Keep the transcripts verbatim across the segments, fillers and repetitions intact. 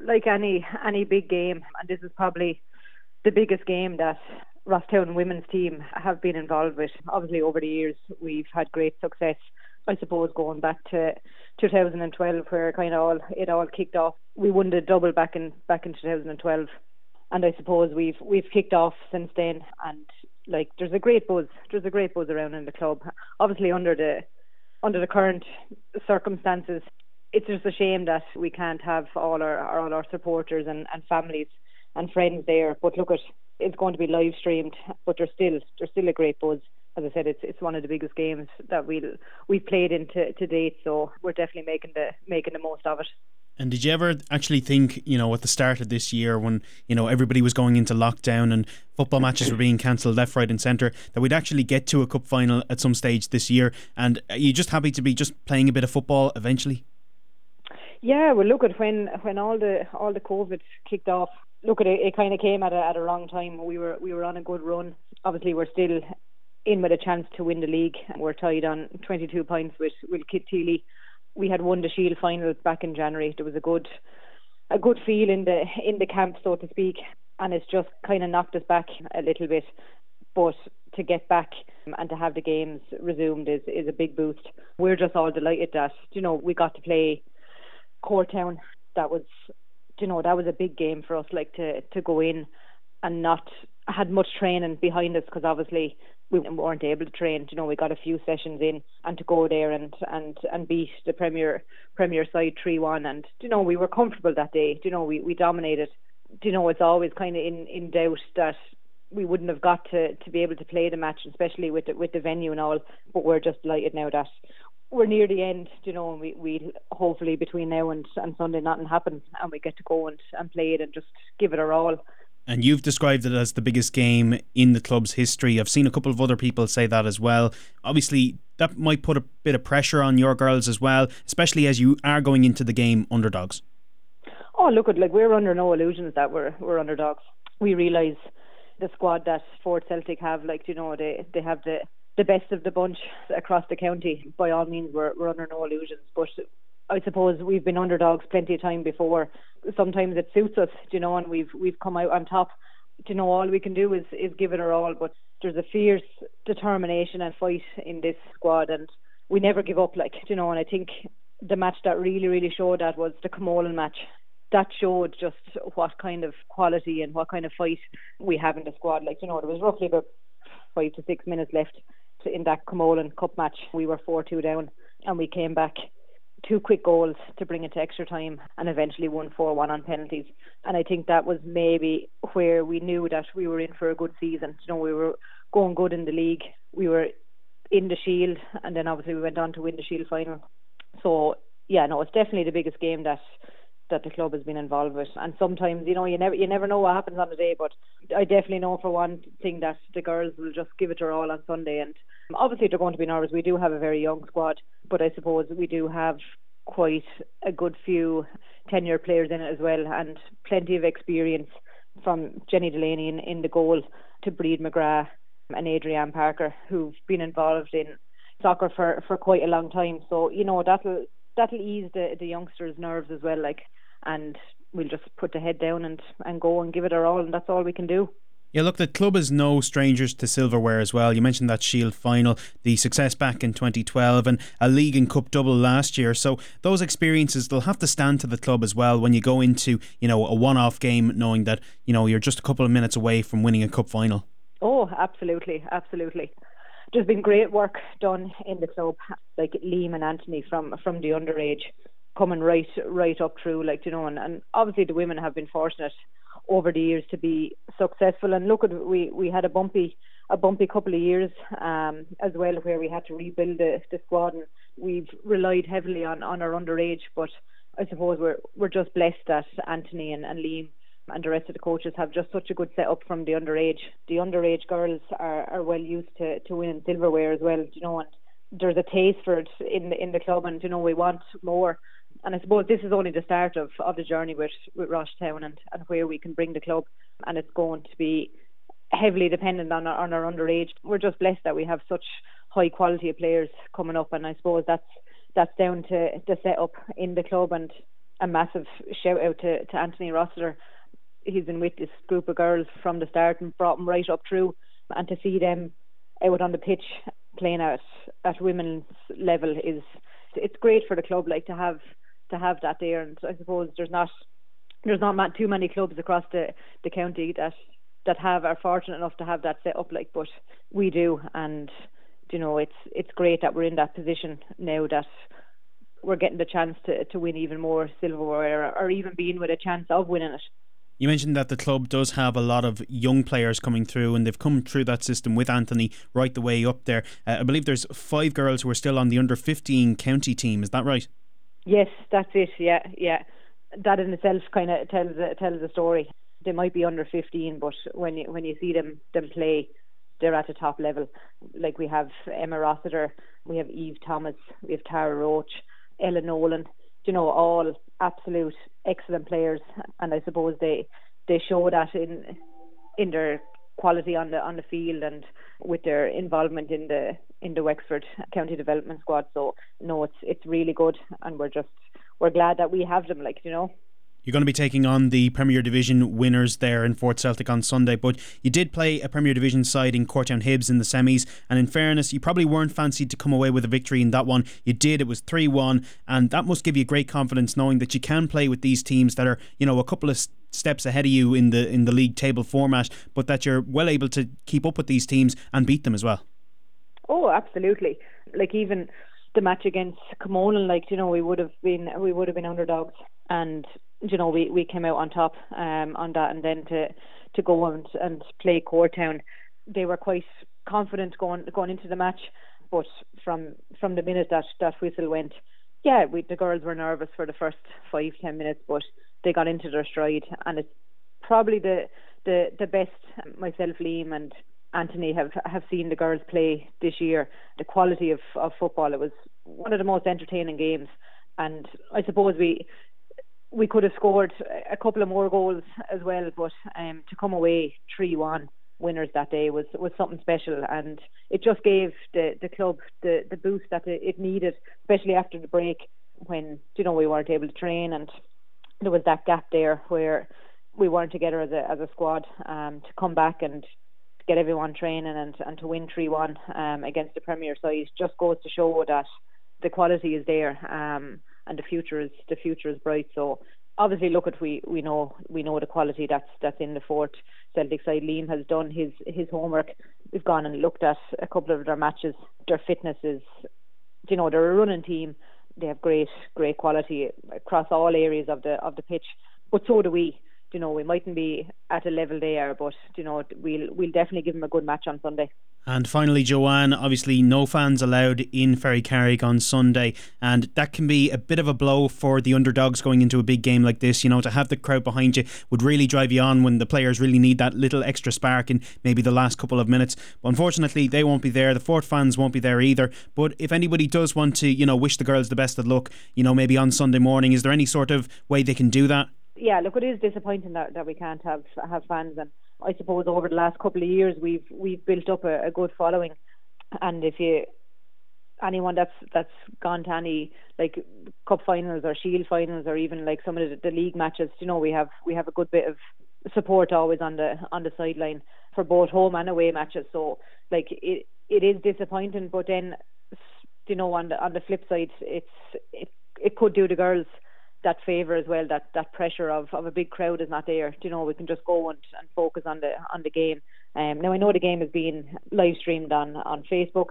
Like any any big game, and this is probably the biggest game that Rosstown women's team have been involved with. Obviously, over the years, we've had great success. I suppose going back to two thousand twelve, where kind of all it all kicked off. We won the double back in back in two thousand twelve, and I suppose we've we've kicked off since then. And like, there's a great buzz. There's a great buzz around in the club. Obviously, under the under the current circumstances, it's just a shame that we can't have all our all our supporters and, and families and friends there. But look, at it's going to be live streamed. But there's still there's still a great buzz. As I said, it's it's one of the biggest games that we'll we've played in to, to date. So we're definitely making the making the most of it. And did you ever actually think, you know, at the start of this year, when, you know, everybody was going into lockdown and football matches were being cancelled left, right and centre, that we'd actually get to a cup final at some stage this year? And are you just happy to be just playing a bit of football eventually? Yeah, well, look at when when all the all the COVID kicked off. Look at it, it kind of came at a at a wrong time. We were we were on a good run. Obviously, we're still in with a chance to win the league. We're tied on twenty-two points with with Kitteely. We had won the Shield final back in January. There was a good a good feel in the in the camp, so to speak, and it's just kind of knocked us back a little bit. But to get back and to have the games resumed is is a big boost. We're just all delighted that, you know, we got to play Courtown. That was, you know, that was a big game for us, like to to go in and not had much training behind us, because obviously we weren't able to train. You know, we got a few sessions in, and to go there and and and beat the Premier Premier side three one, and, you know, we were comfortable that day. You know, we we dominated. You know, it's always kind of in in doubt that we wouldn't have got to to be able to play the match, especially with the, with the venue and all. But we're just delighted now that we're near the end, you know, and we we hopefully between now and, and Sunday nothing happens, and we get to go and, and play it and just give it our all. And you've described it as the biggest game in the club's history. I've seen a couple of other people say that as well. Obviously, that might put a bit of pressure on your girls as well, especially as you are going into the game underdogs. Oh, look, at like we're under no illusions that we're we're underdogs. We realise the squad that Fort Celtic have, like, you know, they they have the the best of the bunch across the county. By all means, we're we're under no illusions, but I suppose we've been underdogs plenty of time before. Sometimes it suits us, you know, and we've we've come out on top. You know, all we can do is, is give it our all, but there's a fierce determination and fight in this squad, and we never give up, like, you know. And I think the match that really, really showed that was the Camolan match. That showed just what kind of quality and what kind of fight we have in the squad. Like, you know, there was roughly about five to six minutes left in that Camolan Cup match. We were four two down, and we came back two quick goals to bring it to extra time, and eventually won four one on penalties. And I think that was maybe where we knew that we were in for a good season. You know, we were going good in the league, we were in the Shield, and then obviously we went on to win the Shield final. So yeah, no, it's definitely the biggest game that that the club has been involved with. And sometimes, you know, you never you never know what happens on the day, but I definitely know for one thing that the girls will just give it their all on Sunday. And obviously they're going to be nervous. We do have a very young squad, but I suppose we do have quite a good few ten-year players in it as well, and plenty of experience, from Jenny Delaney in, in the goal to Breed McGrath and Adrienne Parker, who've been involved in soccer for, for quite a long time. So, you know, that'll that'll ease the, the youngsters' nerves as well, like, and we'll just put the head down and, and go and give it our all, and that's all we can do. Yeah, look, the club is no strangers to silverware as well. You mentioned that Shield final, the success back in twenty twelve, and a League and Cup double last year. So those experiences, they'll have to stand to the club as well when you go into, you know, a one-off game, knowing that, you know, you're just a couple of minutes away from winning a cup final. Oh, absolutely, absolutely. There's been great work done in the club, like Liam and Anthony from from the underage, coming right right up through, like, you know, and, and obviously the women have been fortunate over the years to be successful. And look, at we we had a bumpy a bumpy couple of years um, as well, where we had to rebuild the, the squad, and we've relied heavily on, on our underage. But I suppose we're we're just blessed that Anthony and, and Liam and the rest of the coaches have just such a good setup from the underage. The underage girls are, are well used to, to winning silverware as well, you know, and there's a taste for it in the in the club, and, you know, we want more. And I suppose this is only the start of, of the journey with, with Rosstown and, and where we can bring the club, and it's going to be heavily dependent on our, on our underage. We're just blessed that we have such high quality of players coming up, and I suppose that's that's down to the setup in the club and a massive shout out to, to Anthony Rossiter. He's been with this group of girls from the start and brought them right up through, and to see them out on the pitch playing at at women's level is it's great for the club, like to have to have that there. And I suppose there's not there's not too many clubs across the, the county that that have are fortunate enough to have that set up, like, but we do. And you know, it's it's great that we're in that position now, that we're getting the chance to, to win even more silverware, or even being with a chance of winning it. You mentioned that the club does have a lot of young players coming through, and they've come through that system with Anthony right the way up there. Uh, I believe there's five girls who are still on the under fifteen county team. Is that right? Yes, that's it. Yeah, yeah. That in itself kind of tells a, tells a story. They might be under fifteen, but when you when you see them them play, they're at a top level. Like, we have Emma Rossiter, we have Eve Thomas, we have Tara Roach, Ella Nolan. You know, all absolute excellent players, and I suppose they they show that in in their quality on the on the field and with their involvement in the in the Wexford County Development Squad. So no, it's it's really good, and we're just we're glad that we have them. Like, you know. You're going to be taking on the Premier Division winners there in Fort Celtic on Sunday, but you did play a Premier Division side in Courtown Hibs in the semis, and in fairness, you probably weren't fancied to come away with a victory in that one. You did. It was three one, and that must give you great confidence knowing that you can play with these teams that are, you know, a couple of steps ahead of you in the in the league table format, but that you're well able to keep up with these teams and beat them as well. Oh, absolutely. Like, even the match against Camonan, like, you know, we would have been we would have been underdogs, and you know, we, we came out on top um, on that, and then to to go and, and play Courtown, they were quite confident going going into the match, but from from the minute that, that whistle went, yeah, we, the girls were nervous for the first five ten minutes, but they got into their stride, and it's probably the the, the best myself, Liam and Anthony have have seen the girls play this year. The quality of, of football, it was one of the most entertaining games, and I suppose we. We could have scored a couple of more goals as well, but um, to come away three one winners that day was, was something special, and it just gave the, the club the, the boost that it needed, especially after the break when, you know, we weren't able to train, and there was that gap there where we weren't together as a as a squad. Um, to come back and get everyone training and, and to win three one um, against the Premier side just goes to show that the quality is there. Um, and the future is the future is bright. So obviously, look at we we know we know the quality that's that's in the Fort Celtic side. Liam has done his his homework. We've gone and looked at a couple of their matches. Their fitness is, you know, they're a running team. They have great great quality across all areas of the of the pitch. But so do we. You know, we mightn't be at a level they are, but you know, we'll we'll definitely give them a good match on Sunday. And finally, Joanne, obviously no fans allowed in Ferrycarrig on Sunday, and that can be a bit of a blow for the underdogs going into a big game like this. You know, to have the crowd behind you would really drive you on when the players really need that little extra spark in maybe the last couple of minutes. But unfortunately, they won't be there. The Fort fans won't be there either. But if anybody does want to, you know, wish the girls the best of luck, you know, maybe on Sunday morning, is there any sort of way they can do that? Yeah, look, it is disappointing that, that we can't have have fans, and I suppose over the last couple of years we've we've built up a, a good following, and if you anyone that's that's gone to any like cup finals or shield finals or even like some of the, the league matches, you know, we have we have a good bit of support always on the on the sideline for both home and away matches. So like it it is disappointing, but then, you know, on the on the flip side, it's it it could do the girls that favour as well, that that pressure of, of a big crowd is not there. You know, we can just go and, and focus on the on the game. Um, now I know the game is being live streamed on, on Facebook,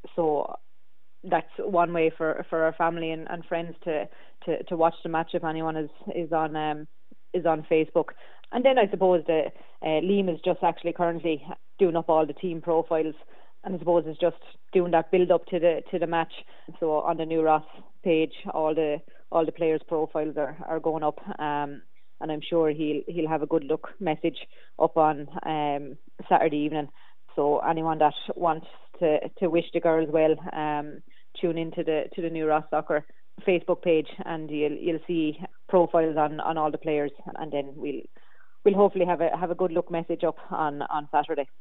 so that's one way for, for our family and, and friends to, to, to watch the match if anyone is is on um is on Facebook. And then I suppose the uh, Liam is just actually currently doing up all the team profiles, and I suppose it's just doing that build up to the to the match. So on the New Ross page, all the all the players' profiles are, are going up, um, and I'm sure he'll he'll have a good look message up on um, Saturday evening. So anyone that wants to, to wish the girls well, um, tune into the to the New Ross Soccer Facebook page, and you'll you'll see profiles on, on all the players, and then we'll we'll hopefully have a have a good look message up on, on Saturday.